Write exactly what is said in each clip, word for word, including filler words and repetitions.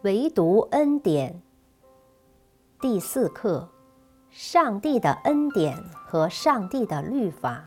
唯独恩典。第四课，上帝的恩典和上帝的律法。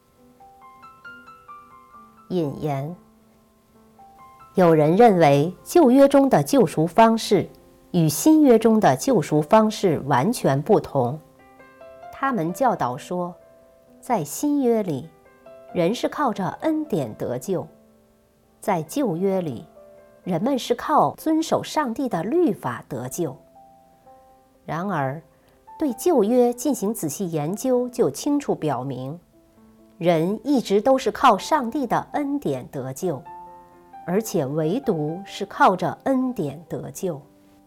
引言：有人认为旧约中的救赎方式与新约中的救赎方式完全不同。他们教导说，在新约里，人是靠着恩典得救；在旧约里，人们是靠遵守上帝的律法得救。然而，对旧约进行仔细研究，就清楚表明，人一直都是靠上帝的恩典得救，而且唯独是靠着恩典得救。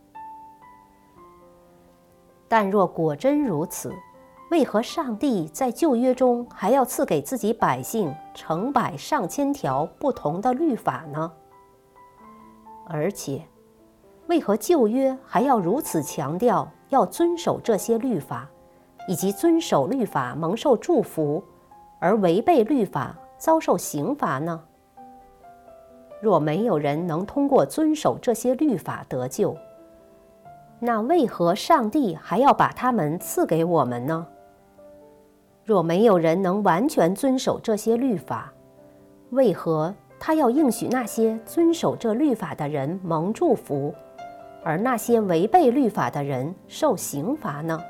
但若果真如此，为何上帝在旧约中还要赐给自己百姓成百上千条不同的律法呢？而且，为何旧约还要如此强调要遵守这些律法，以及遵守律法蒙受祝福，而违背律法遭受刑罚呢？若没有人能通过遵守这些律法得救，那为何上帝还要把它们赐给我们呢？若没有人能完全遵守这些律法，为何他要应许那些遵守这律法的人蒙祝福，而那些违背律法的人受刑罚呢？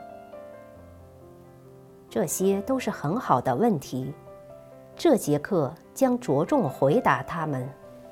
这些都是很好的问题，这节课将着重回答他们。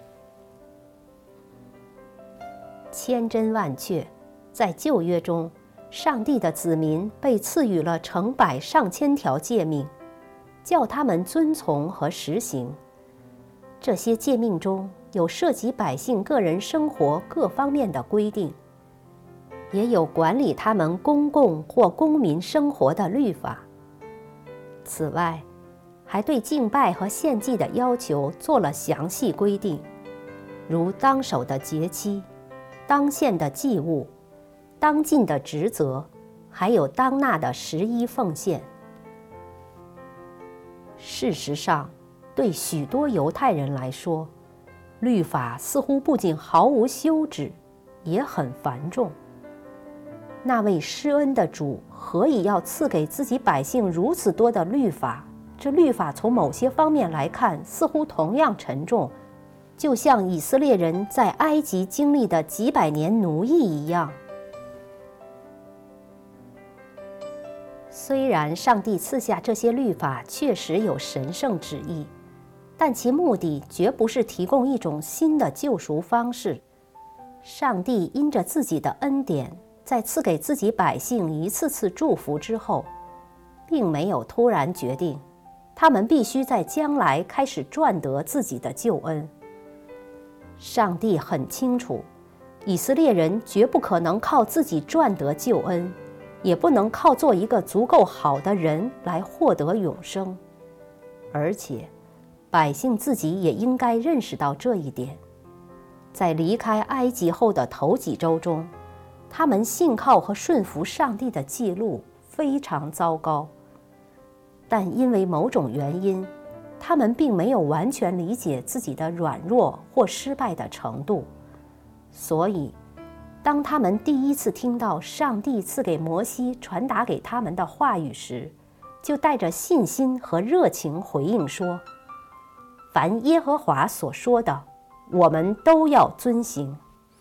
千真万确，在旧约中，上帝的子民被赐予了成百上千条诫命，叫他们遵从和实行。这些诫命中有涉及百姓个人生活各方面的规定，也有管理他们公共或公民生活的律法。此外，还对敬拜和献祭的要求做了详细规定，如当守的节期、当献的祭物、当尽的职责，还有当纳的十一奉献。事实上，对许多犹太人来说，律法似乎不仅毫无休止，也很繁重。那位施恩的主何以要赐给自己百姓如此多的律法？这律法从某些方面来看，似乎同样沉重，就像以色列人在埃及经历的几百年奴役一样。虽然上帝赐下这些律法确实有神圣旨意，但其目的绝不是提供一种新的救赎方式。上帝因着自己的恩典，在赐给自己百姓一次次祝福之后，并没有突然决定，他们必须在将来开始赚得自己的救恩。上帝很清楚，以色列人绝不可能靠自己赚得救恩，也不能靠做一个足够好的人来获得永生。而且，百姓自己也应该认识到这一点。在离开埃及后的头几周中，他们信靠和顺服上帝的记录非常糟糕。但因为某种原因，他们并没有完全理解自己的软弱或失败的程度，所以当他们第一次听到上帝赐给摩西传达给他们的话语时，就带着信心和热情回应说：凡耶和华所说的，我们都要遵行。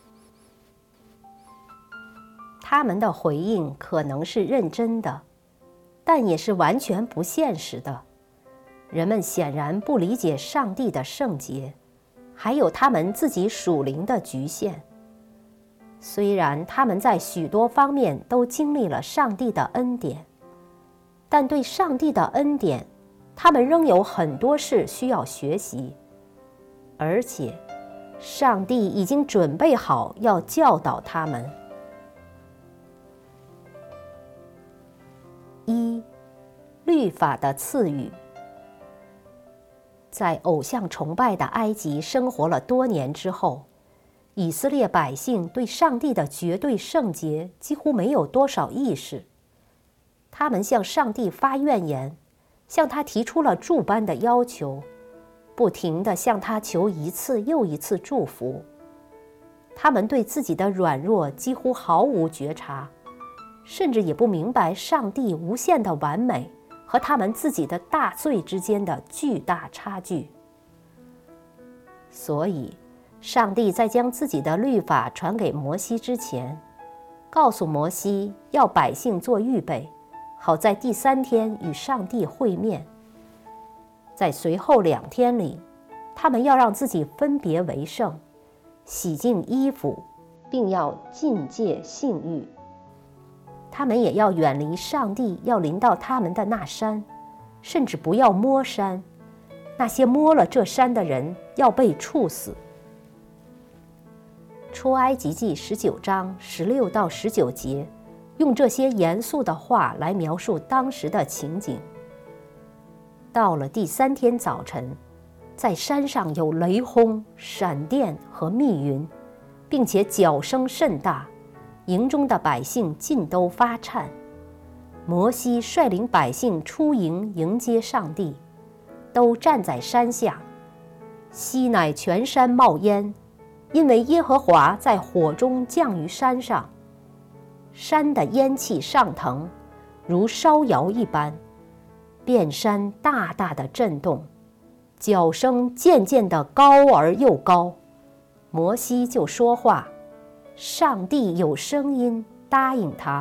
他们的回应可能是认真的，但也是完全不现实的。人们显然不理解上帝的圣洁，还有他们自己属灵的局限。虽然他们在许多方面都经历了上帝的恩典，但对上帝的恩典，他们仍有很多事需要学习，而且上帝已经准备好要教导他们。一、律法的赐予。在偶像崇拜的埃及生活了多年之后，以色列百姓对上帝的绝对圣洁几乎没有多少意识。他们向上帝发怨言，向他提出了诸般的要求，不停地向他求一次又一次祝福。 他们对自己的软弱几乎毫无觉察，甚至也不明白上帝无限的完美和他们自己的大罪之间的巨大差距。所以，上帝在将自己的律法传给摩西之前，告诉摩西要百姓做预备，好在第三天与上帝会面。在随后两天里，他们要让自己分别为圣，洗净衣服，并要禁戒性欲。他们也要远离上帝要临到他们的那山，甚至不要摸山。那些摸了这山的人要被处死。出埃及记十九章十六到十九节，用这些严肃的话来描述当时的情景。到了第三天早晨，在山上有雷轰、闪电和密云，并且角声甚大，营中的百姓尽都发颤。摩西率领百姓出营迎接上帝，都站在山下。西乃全山冒烟，因为耶和华在火中降于山上，山的烟气上腾，如烧窑一般，遍山大大的震动，角声渐渐的高而又高。摩西就说话，上帝有声音答应他。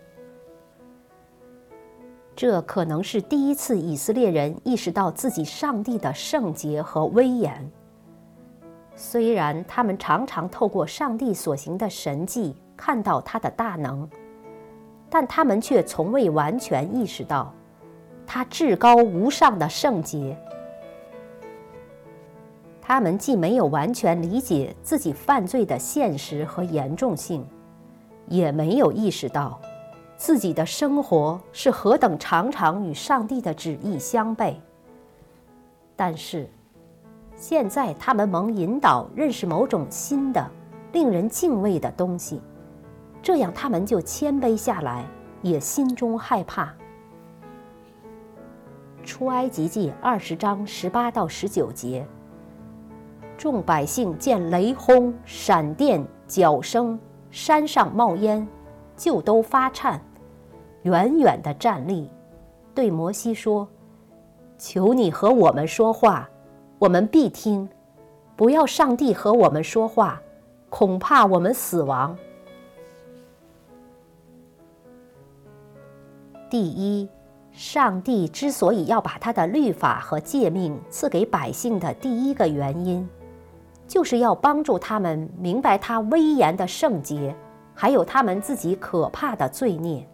这可能是第一次以色列人意识到自己上帝的圣洁和威严。虽然他们常常透过上帝所行的神迹看到他的大能，但他们却从未完全意识到他至高无上的圣洁。他们既没有完全理解自己犯罪的现实和严重性，也没有意识到自己的生活是何等常常与上帝的旨意相悖。但是现在他们蒙引导认识某种新的令人敬畏的东西，这样他们就谦卑下来，也心中害怕。出埃及记二十章十八到十九节，众百姓见雷轰、闪电、角声，山上冒烟，就都发颤，远远地站立，对摩西说：求你和我们说话，我们必听；不要上帝和我们说话，恐怕我们死亡。第一，上帝之所以要把他的律法和诫命赐给百姓的第一个原因，就是要帮助他们明白他威严的圣洁，还有他们自己可怕的罪孽。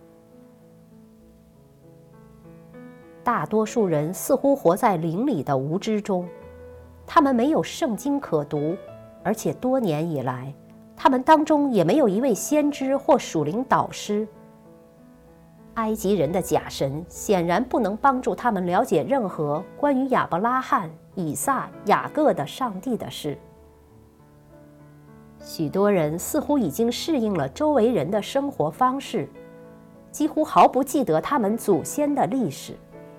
大多数人似乎活在灵里的无知中，他们没有圣经可读，而且多年以来，他们当中也没有一位先知或属灵导师。埃及人的假神显然不能帮助他们了解任何关于亚伯拉罕、以撒、雅各的上帝的事。许多人似乎已经适应了周围人的生活方式，几乎毫不记得他们祖先的历史。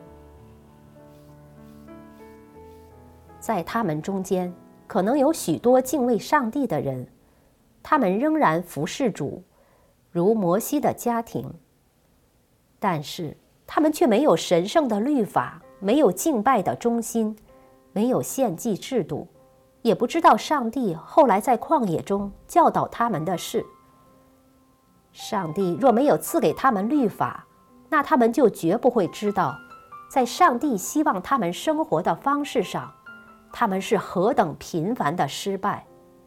在他们中间，可能有许多敬畏上帝的人，他们仍然服侍主，如摩西的家庭。但是他们却没有神圣的律法，没有敬拜的忠心，没有献祭制度，也不知道上帝后来在旷野中教导他们的事。上帝若没有赐给他们律法，那他们就绝不会知道，在上帝希望他们生活的方式上，他们是何等频繁的失败。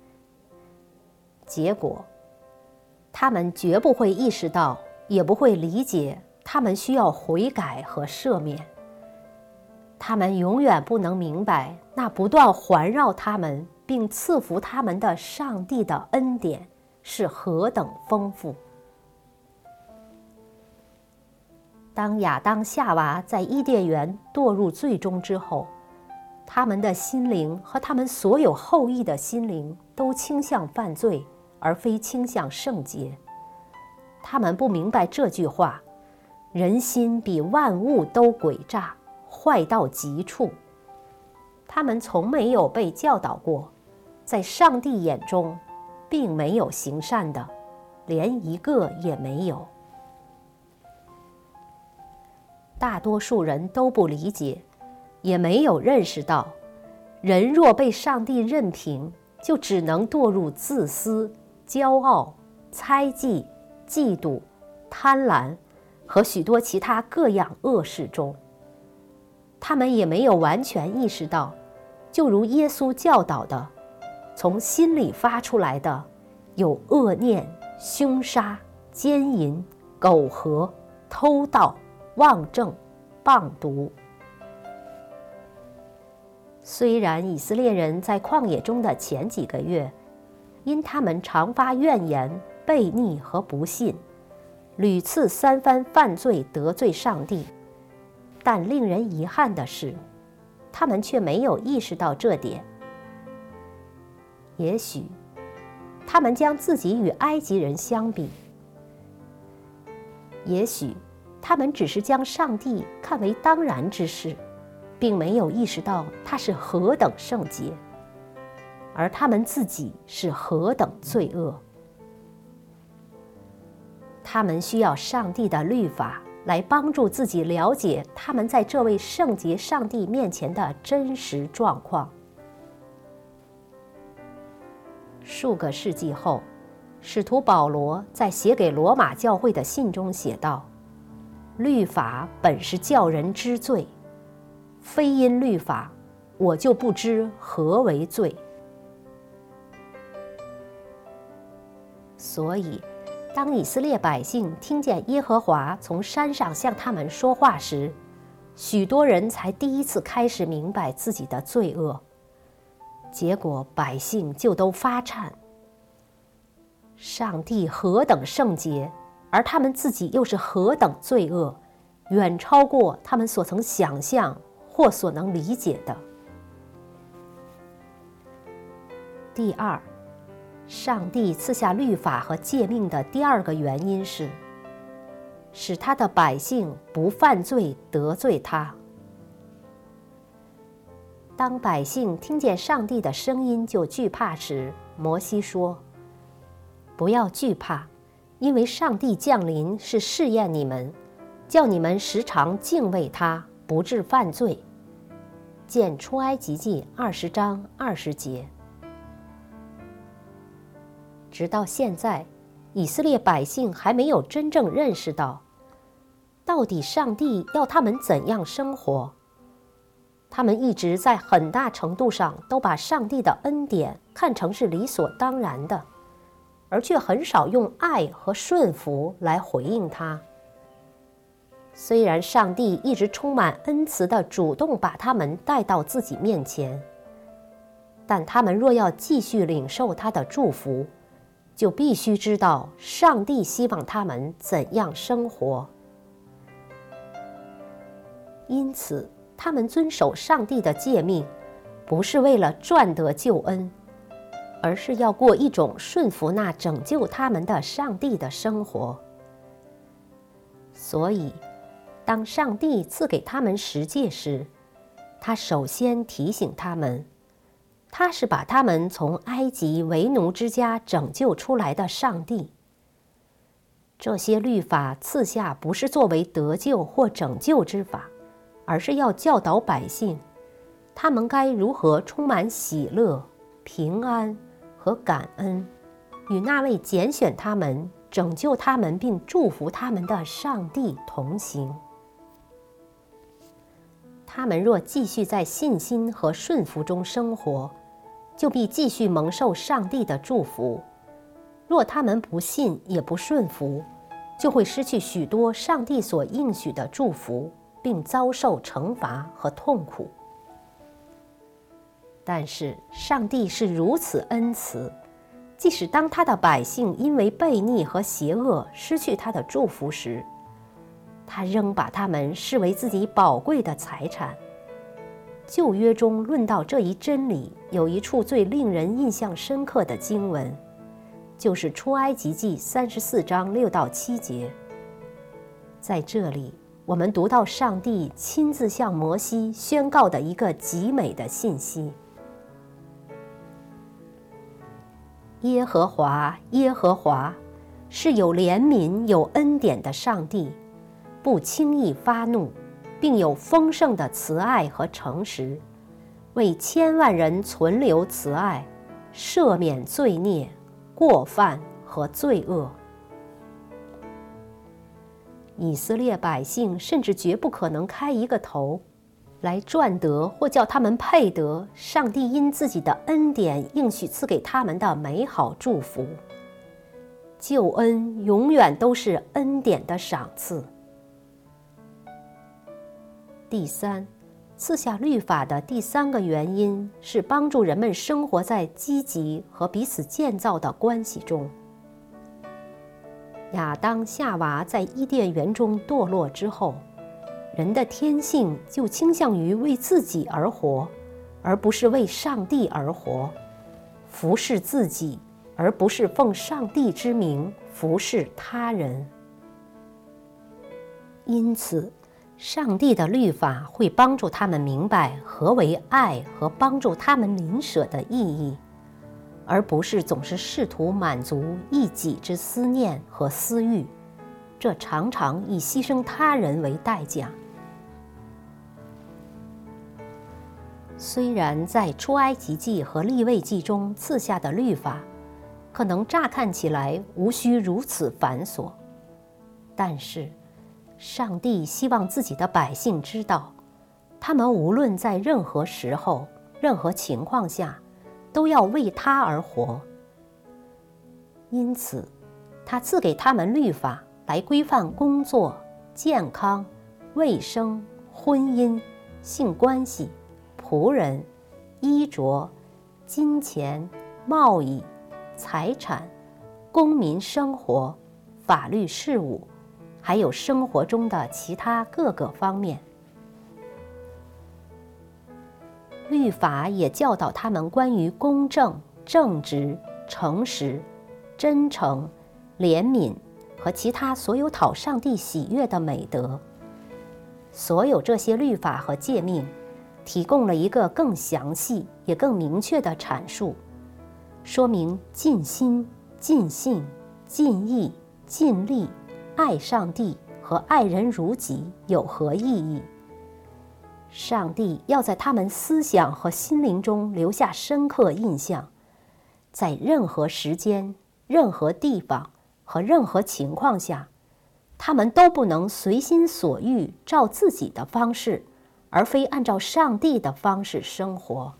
结果，他们绝不会意识到，也不会理解他们需要悔改和赦免。他们永远不能明白那不断环绕他们并赐福他们的上帝的恩典是何等丰富。当亚当夏娃在伊甸园堕入罪中之后，他们的心灵和他们所有后裔的心灵都倾向犯罪，而非倾向圣洁。他们不明白这句话：人心比万物都诡诈，坏到极处。他们从没有被教导过，在上帝眼中， 并没有行善的，连一个也没有。大多数人都不理解，也没有认识到，人若被上帝任凭，就只能堕入自私、骄傲、猜忌、嫉妒、贪婪和许多其他各样恶事中。他们也没有完全意识到，就如耶稣教导的，从心里发出来的有恶念、凶杀、奸淫、苟合、偷盗、妄政、谤毒。虽然以色列人在旷野中的前几个月，因他们常发怨言、悖逆和不信，屡次三番犯罪得罪上帝，但令人遗憾的是，他们却没有意识到这点。也许他们将自己与埃及人相比，也许他们只是将上帝看为当然之事，并没有意识到他是何等圣洁，而他们自己是何等罪恶。他们需要上帝的律法来帮助自己了解他们在这位圣洁上帝面前的真实状况。数个世纪后，使徒保罗在写给罗马教会的信中写道：律法本是叫人知罪，非因律法，我就不知何为罪。所以当以色列百姓听见耶和华从山上向他们说话时，许多人才第一次开始明白自己的罪恶，结果百姓就都发颤。上帝何等圣洁，而他们自己又是何等罪恶，远超过他们所曾想象或所能理解的。第二，上帝赐下律法和诫命的第二个原因是，使他的百姓不犯罪得罪他。当百姓听见上帝的声音就惧怕时，摩西说：不要惧怕，因为上帝降临是试验你们，叫你们时常敬畏他，不致犯罪。见出埃及记二十章二十节。直到现在，以色列百姓还没有真正认识到，到底上帝要他们怎样生活。他们一直在很大程度上都把上帝的恩典看成是理所当然的，而却很少用爱和顺服来回应他。虽然上帝一直充满恩慈地主动把他们带到自己面前，但他们若要继续领受他的祝福，就必须知道上帝希望他们怎样生活。因此，他们遵守上帝的诫命，不是为了赚得救恩，而是要过一种顺服那拯救他们的上帝的生活。所以，当上帝赐给他们十诫时，他首先提醒他们，他是把他们从埃及为奴之家拯救出来的上帝。这些律法赐下不是作为得救或拯救之法，而是要教导百姓，他们该如何充满喜乐、平安和感恩，与那位拣选他们、拯救他们并祝福他们的上帝同行。他们若继续在信心和顺服中生活，就必继续蒙受上帝的祝福；若他们不信也不顺服，就会失去许多上帝所应许的祝福，并遭受惩罚和痛苦。但是上帝是如此恩慈，即使当他的百姓因为悖逆和邪恶失去他的祝福时，他仍把他们视为自己宝贵的财产。旧约中论到这一真理，有一处最令人印象深刻的经文，就是出埃及记三十四章六到七节。在这里，我们读到上帝亲自向摩西宣告的一个极美的信息。 耶和华，耶和华，是有怜悯、有恩典的上帝，不轻易发怒，并有丰盛的慈爱和诚实，为千万人存留慈爱，赦免罪孽、过犯和罪恶。以色列百姓甚至绝不可能开一个头来赚得或叫他们配得上帝因自己的恩典应许赐给他们的美好祝福。救恩永远都是恩典的赏赐。第三，赐下律法的第三个原因是帮助人们生活在积极和彼此建造的关系中。亚当夏娃在伊甸园中堕落之后，人的天性就倾向于为自己而活，而不是为上帝而活，服侍自己，而不是奉上帝之名服侍他人。因此，上帝的律法会帮助他们明白何为爱和帮助他们邻舍的意义，而不是总是试图满足一己之思念和私欲，这常常以牺牲他人为代价。虽然在出埃及记和利未记中赐下的律法可能乍看起来无需如此繁琐，但是上帝希望自己的百姓知道，他们无论在任何时候、任何情况下都要为他而活。因此，他赐给他们律法来规范工作、健康、卫生、婚姻、性关系、仆人、衣着、金钱、贸易、财产、公民生活、法律事务，还有生活中的其他各个方面。律法也教导他们关于公正、正直、诚实、真诚、怜悯和其他所有讨上帝喜悦的美德。所有这些律法和诫命提供了一个更详细也更明确的阐述，说明尽心、尽性、尽意、尽力爱上帝和爱人如己有何意义。上帝要在他们思想和心灵中留下深刻印象，在任何时间、任何地方和任何情况下，他们都不能随心所欲照自己的方式，而非按照上帝的方式生活。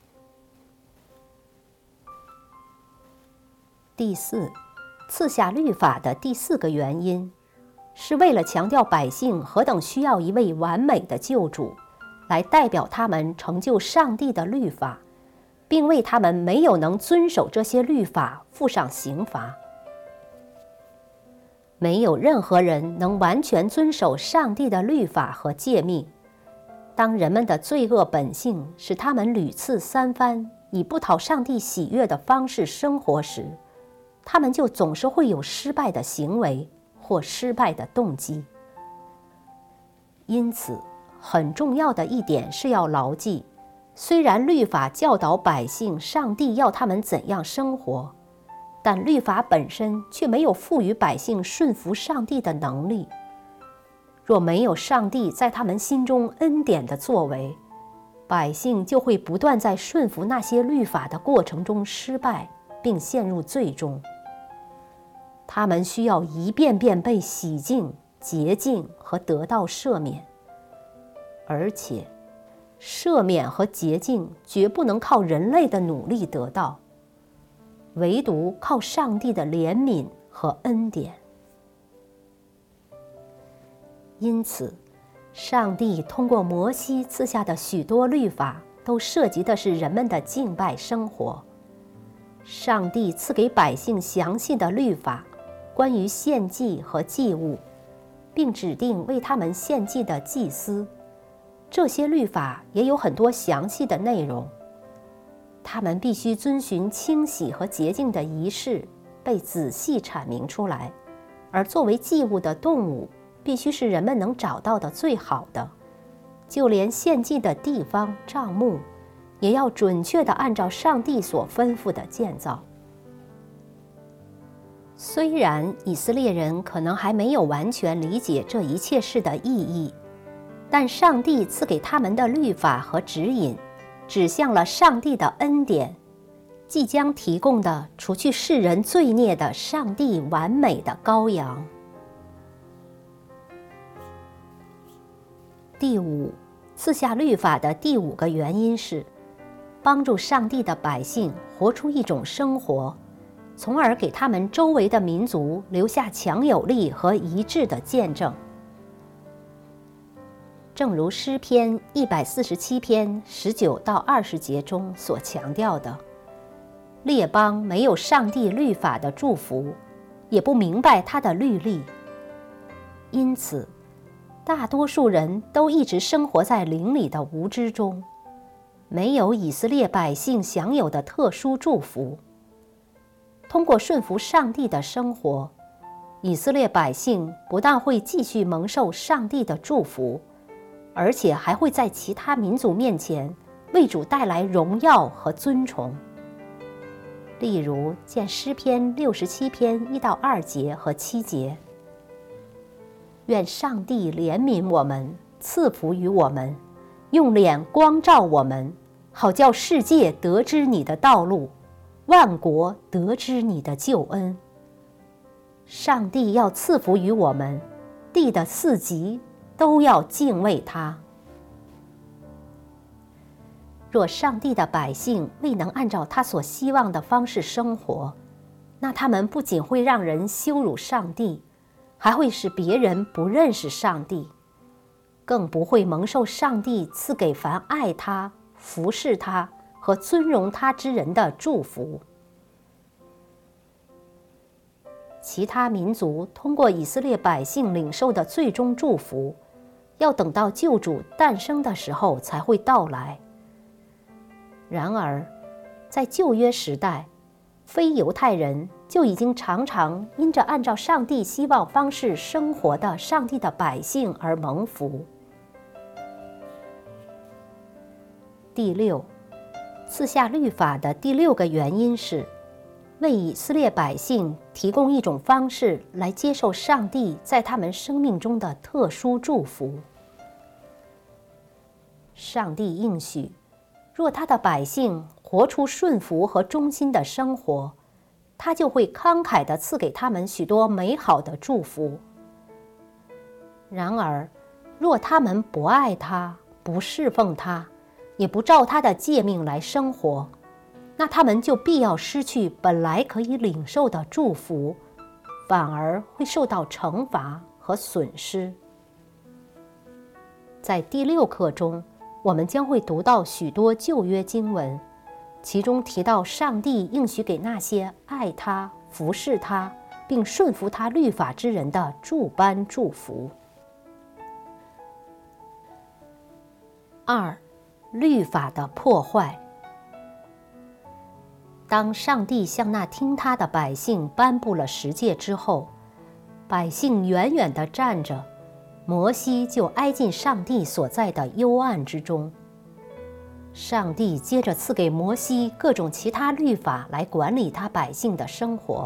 第四，赐下律法的第四个原因，是为了强调百姓何等需要一位完美的救主，来代表他们成就上帝的律法，并为他们没有能遵守这些律法负上刑罚。没有任何人能完全遵守上帝的律法和诫命。当人们的罪恶本性使他们屡次三番以不讨上帝喜悦的方式生活时，他们就总是会有失败的行为或失败的动机。因此，很重要的一点是要牢记，虽然律法教导百姓上帝要他们怎样生活，但律法本身却没有赋予百姓顺服上帝的能力。若没有上帝在他们心中恩典的作为，百姓就会不断在顺服那些律法的过程中失败，并陷入罪中。他们需要一遍遍被洗净、洁净和得到赦免，而且赦免和洁净绝不能靠人类的努力得到，唯独靠上帝的怜悯和恩典。因此，上帝通过摩西赐下的许多律法都涉及的是人们的敬拜生活。上帝赐给百姓详细的律法，关于献祭和祭物，并指定为他们献祭的祭司。这些律法也有很多详细的内容，他们必须遵循清洗和洁净的仪式，被仔细阐明出来。而作为祭物的动物，必须是人们能找到的最好的，就连献祭的地方、帐幕，也要准确地按照上帝所吩咐的建造。 虽然以色列人可能还没有完全理解这一切事的意义，但上帝赐给他们的律法和指引，指向了上帝的恩典，即将提供的除去世人罪孽的上帝完美的羔羊。第五，赐下律法的第五个原因是，帮助上帝的百姓活出一种生活，从而给他们周围的民族留下强有力和一致的见证。正如诗篇一百四十七篇十九到二十节中所强调的，列邦没有上帝律法的祝福，也不明白他的律例，因此大多数人都一直生活在灵里的无知中，没有以色列百姓享有的特殊祝福。通过顺服上帝的生活，以色列百姓不但会继续蒙受上帝的祝福，而且还会在其他民族面前为主带来荣耀和尊崇。例如见诗篇六十七篇一到二节和七节。愿上帝怜悯我们，赐福于我们，用脸光照我们，好叫世界得知你的道路，万国得知你的救恩。上帝要赐福于我们，地的四极都要敬畏他。若上帝的百姓未能按照他所希望的方式生活，那他们不仅会让人羞辱上帝，还会使别人不认识上帝，更不会蒙受上帝赐给凡爱他、服侍他和尊荣他之人的祝福。其他民族通过以色列百姓领受的最终祝福，要等到救主诞生的时候才会到来。然而，在旧约时代，非犹太人就已经常常因着按照上帝希望方式生活的上帝的百姓而蒙福。第六，赐下律法的第六个原因是，为以色列百姓提供一种方式来接受上帝在他们生命中的特殊祝福。上帝应许，若他的百姓活出顺服和忠心的生活，他就会慷慨地赐给他们许多美好的祝福。然而，若他们不爱他，不侍奉他，也不照他的诫命来生活，那他们就必要失去本来可以领受的祝福，反而会受到惩罚和损失。在第六课中，我们将会读到许多旧约经文，其中提到上帝应许给那些爱他、服侍他，并顺服他律法之人的诸般祝福。二、律法的破坏。当上帝向那听他的百姓颁布了十诫之后，百姓远远地站着，摩西就挨进上帝所在的幽暗之中。上帝接着赐给摩西各种其他律法来管理他百姓的生活。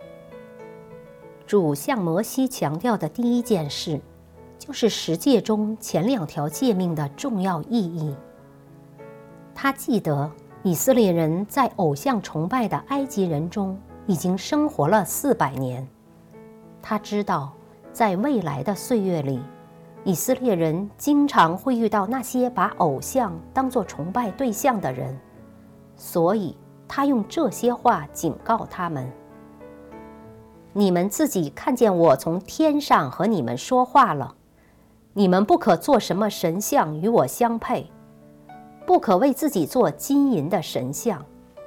主向摩西强调的第一件事，就是十诫中前两条诫命的重要意义。他记得以色列人在偶像崇拜的埃及人中已经生活了四百年，他知道在未来的岁月里，以色列人经常会遇到那些把偶像当作崇拜对象的人，所以他用这些话警告他们：你们自己看见我从天上和你们说话了，你们不可做什么神像与我相配，不可为自己做金银的神像。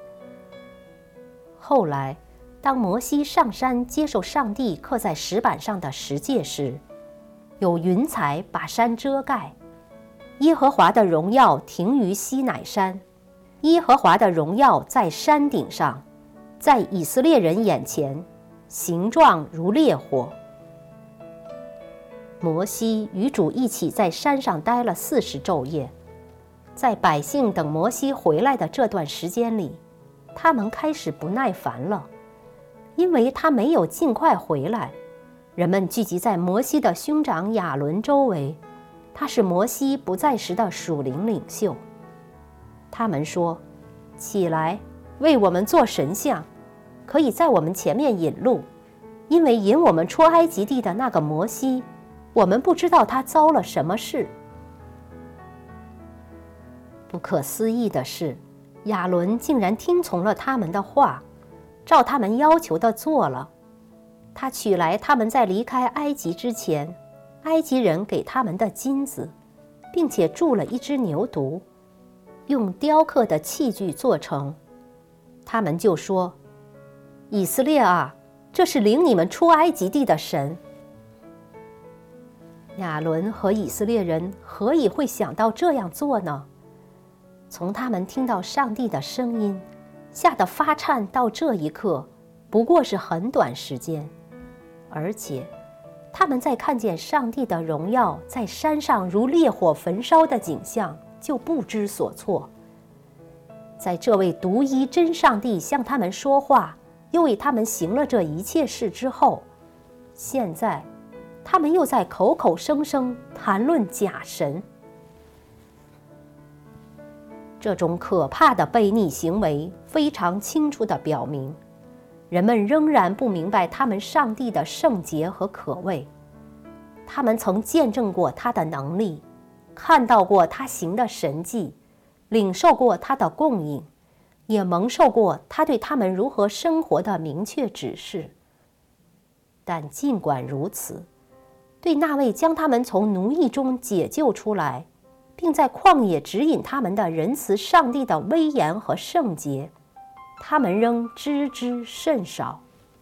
后来，当摩西上山接受上帝刻在石板上的十诫时，有云彩把山遮盖，耶和华的荣耀停于西乃山，耶和华的荣耀在山顶上，在以色列人眼前，形状如烈火。摩西与主一起在山上待了四十昼夜，在百姓等摩西回来的这段时间里，他们开始不耐烦了， 因为他没有尽快回来，人们聚集在摩西的兄长亚伦周围，他是摩西不在时的属灵领袖。他们说：起来，为我们做神像，可以在我们前面引路，因为引我们出埃及地的那个摩西，我们不知道他遭了什么事。不可思议的是，亚伦竟然听从了他们的话，照他们要求的做了。他取来他们在离开埃及之前，埃及人给他们的金子，并且铸了一只牛犊，用雕刻的器具做成。他们就说：以色列啊，这是领你们出埃及地的神。亚伦和以色列人何以会想到这样做呢？从他们听到上帝的声音，吓得发颤到这一刻，不过是很短时间。而且他们在看见上帝的荣耀在山上如烈火焚烧的景象，就不知所措。在这位独一真上帝向他们说话，又为他们行了这一切事之后，现在他们又在口口声声谈论假神。这种可怕的悖逆行为非常清楚地表明，人们仍然不明白他们上帝的圣洁和可畏。他们曾见证过他的能力，看到过他行的神迹，领受过他的供应，也蒙受过他对他们如何生活的明确指示。但尽管如此，对那位将他们从奴役中解救出来，并在旷野指引他们的仁慈上帝的威严和圣洁，他们仍知之甚少。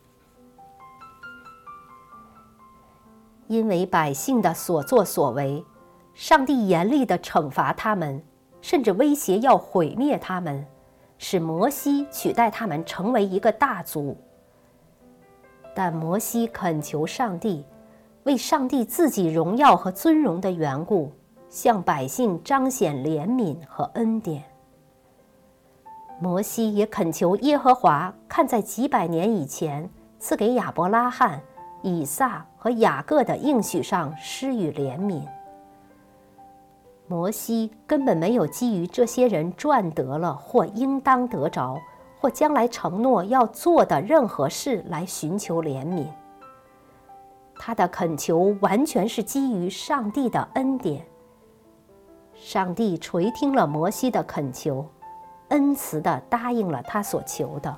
因为百姓的所作所为，上帝严厉地惩罚他们，甚至威胁要毁灭他们，使摩西取代他们成为一个大族。但摩西恳求上帝，为上帝自己荣耀和尊荣的缘故，向百姓彰显怜悯和恩典。摩西也恳求耶和华看在几百年以前赐给亚伯拉罕、以撒和雅各的应许上施予怜悯。摩西根本没有基于这些人赚得了或应当得着或将来承诺要做的任何事来寻求怜悯。他的恳求完全是基于上帝的恩典。上帝垂听了摩西的恳求，恩慈地答应了他所求的。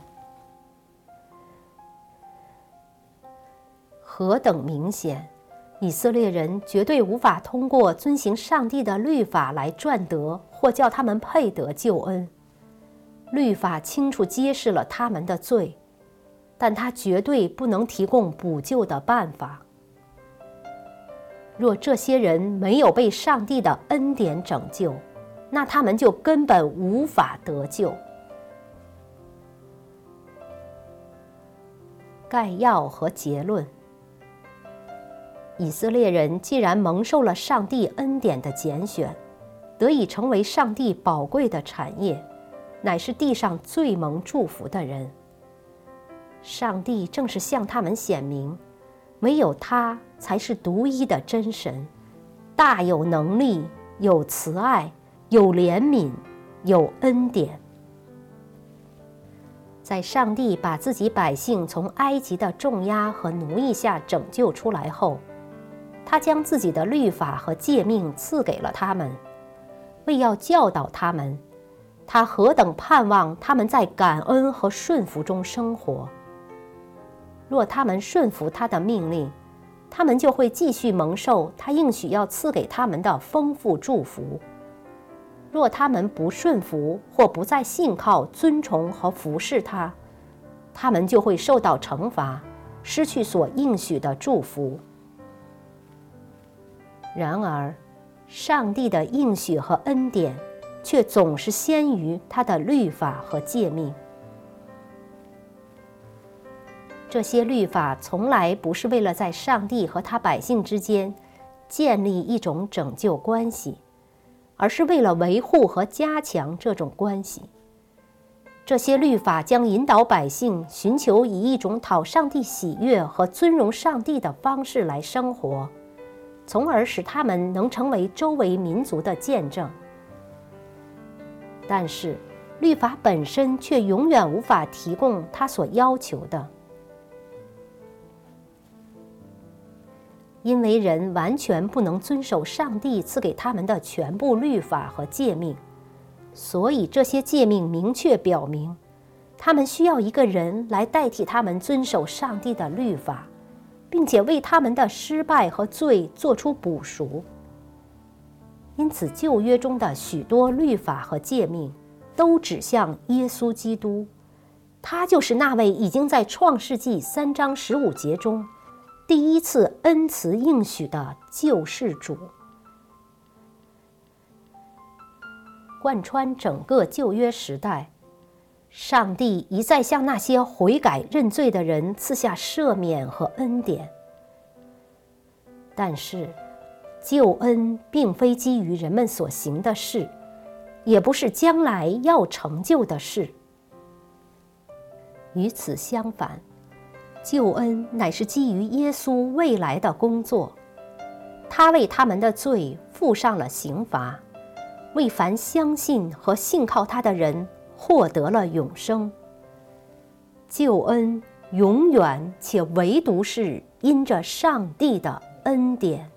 何等明显，以色列人绝对无法通过遵行上帝的律法来赚得或叫他们配得救恩。律法清楚揭示了他们的罪，但它绝对不能提供补救的办法。若这些人没有被上帝的恩典拯救，那他们就根本无法得救。概要和结论：以色列人既然蒙受了上帝恩典的拣选，得以成为上帝宝贵的产业，乃是地上最蒙祝福的人。上帝正是向他们显明，唯有他才是独一的真神，大有能力，有慈爱，有怜悯，有恩典。在上帝把自己百姓从埃及的重压和奴役下拯救出来后，他将自己的律法和诫命赐给了他们，为要教导他们，他何等盼望他们在感恩和顺服中生活。若他们顺服他的命令，他们就会继续蒙受他应许要赐给他们的丰富祝福。若他们不顺服或不再信靠、尊崇和服侍他，他们就会受到惩罚，失去所应许的祝福。然而，上帝的应许和恩典却总是先于他的律法和诫命。这些律法从来不是为了在上帝和他百姓之间建立一种拯救关系，而是为了维护和加强这种关系。 这些律法将引导百姓寻求以一种讨上帝喜悦和尊荣上帝的方式来生活，从而使他们能成为周围民族的见证。但是，律法本身却永远无法提供他所要求的，因为人完全不能遵守上帝赐给他们的全部律法和诫命，所以这些诫命明确表明，他们需要一个人来代替他们遵守上帝的律法，并且为他们的失败和罪做出补赎。因此，旧约中的许多律法和诫命都指向耶稣基督，他就是那位已经在创世纪三章十五节中第一次恩慈应许的救世主。贯穿整个旧约时代，上帝一再向那些悔改认罪的人赐下赦免和恩典。但是，救恩并非基于人们所行的事，也不是将来要成就的事。与此相反，救恩乃是基于耶稣未来的工作，他为他们的罪付上了刑罚，为凡相信和信靠他的人获得了永生。救恩永远且唯独是因着上帝的恩典。